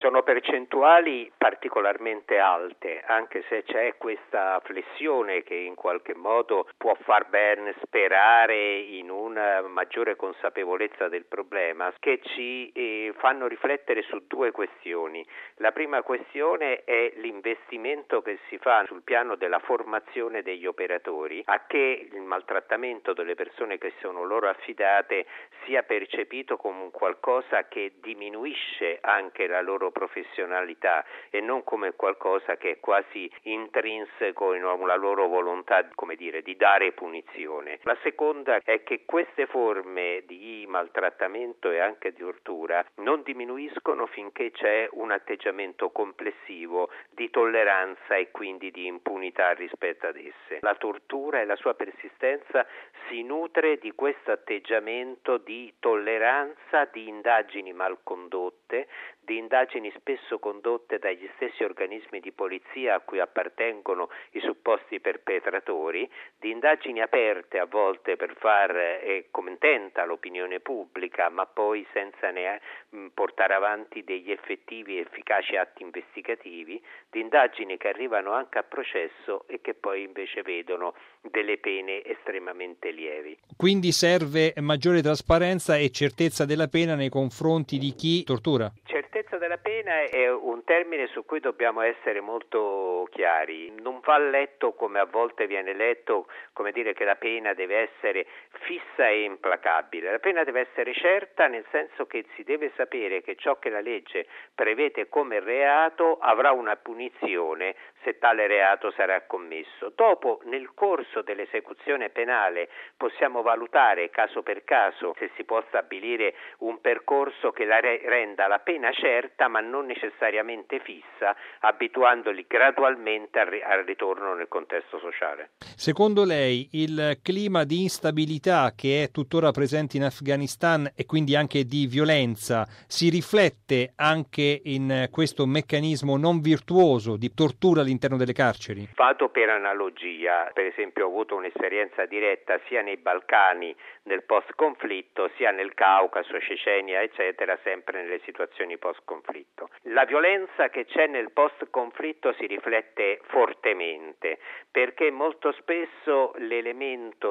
Sono percentuali particolarmente alte, anche se c'è questa flessione che in qualche modo può far ben sperare in una maggiore consapevolezza del problema, che ci fanno riflettere su due questioni. La prima questione è l'investimento che si fa sul piano della formazione degli operatori, a che il maltrattamento delle persone che sono loro affidate sia percepito come un qualcosa che diminuisce anche la loro professionalità e non come qualcosa che è quasi intrinseco in una loro volontà, come dire, di dare punizione. La seconda è che queste forme di maltrattamento e anche di tortura non diminuiscono finché c'è un atteggiamento complessivo di tolleranza e quindi di impunità rispetto ad esse. La tortura e la sua persistenza si nutre di questo atteggiamento di tolleranza, di indagini mal condotte, di indagini spesso condotte dagli stessi organismi di polizia a cui appartengono i supposti perpetratori, di indagini aperte a volte per far contenta l'opinione pubblica, ma poi senza portare avanti degli effettivi e efficaci atti investigativi, di indagini che arrivano anche a processo e che poi invece vedono delle pene estremamente lievi. Quindi serve maggiore trasparenza e certezza della pena nei confronti di chi tortura? Certezza della pena è un termine su cui dobbiamo essere molto chiari. Non va letto come a volte viene letto, come dire che la pena deve essere fissa e implacabile. La pena deve essere certa, nel senso che si deve sapere che ciò che la legge prevede come reato avrà una punizione se tale reato sarà commesso. Dopo, nel corso dell'esecuzione penale, possiamo valutare caso per caso se si può stabilire un percorso che la renda la pena certa ma non necessariamente fissa, abituandoli gradualmente al ritorno nel contesto sociale. Secondo lei il clima di instabilità che è tuttora presente in Afghanistan e quindi anche di violenza si riflette anche in questo meccanismo non virtuoso di tortura all'interno delle carceri? Vado per analogia, per esempio ho avuto un'esperienza diretta sia nei Balcani nel post-conflitto sia nel Caucaso, Cecenia eccetera, sempre nelle situazioni post-conflitto. La violenza che c'è nel post-conflitto si riflette fortemente perché molto spesso l'elemento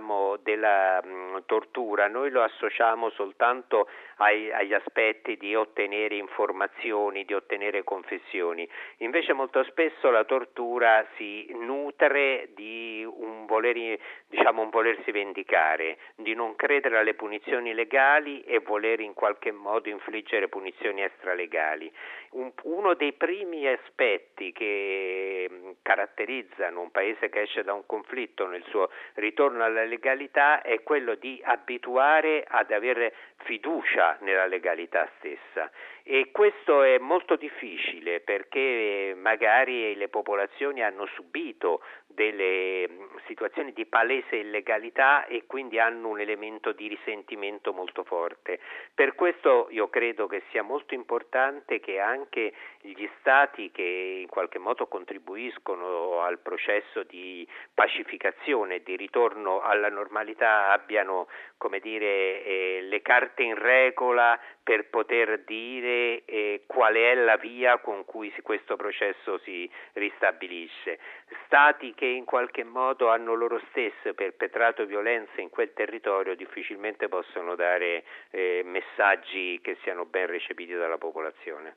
della tortura noi lo associamo soltanto agli aspetti di ottenere informazioni, di ottenere confessioni, invece molto spesso la tortura si nutre di un volersi vendicare, di non credere alle punizioni legali e voler in qualche modo infliggere punizioni extralegali. Uno dei primi aspetti che caratterizzano un paese che esce da un conflitto nel suo ritorno alla legalità è quello di abituare ad avere fiducia nella legalità stessa e questo è molto difficile perché magari le popolazioni hanno subito delle situazioni di palese illegalità e quindi hanno un elemento di risentimento molto forte. Per questo io credo che sia molto importante che anche gli stati che in qualche modo contribuiscono al processo di pacificazione e di ritorno alla normalità abbiano, le carte in regola per poter dire qual è la via con cui questo processo si ristabilisce. Stati che in qualche modo hanno loro stesse perpetrato violenze in quel territorio difficilmente possono dare messaggi che siano ben recepiti dalla popolazione.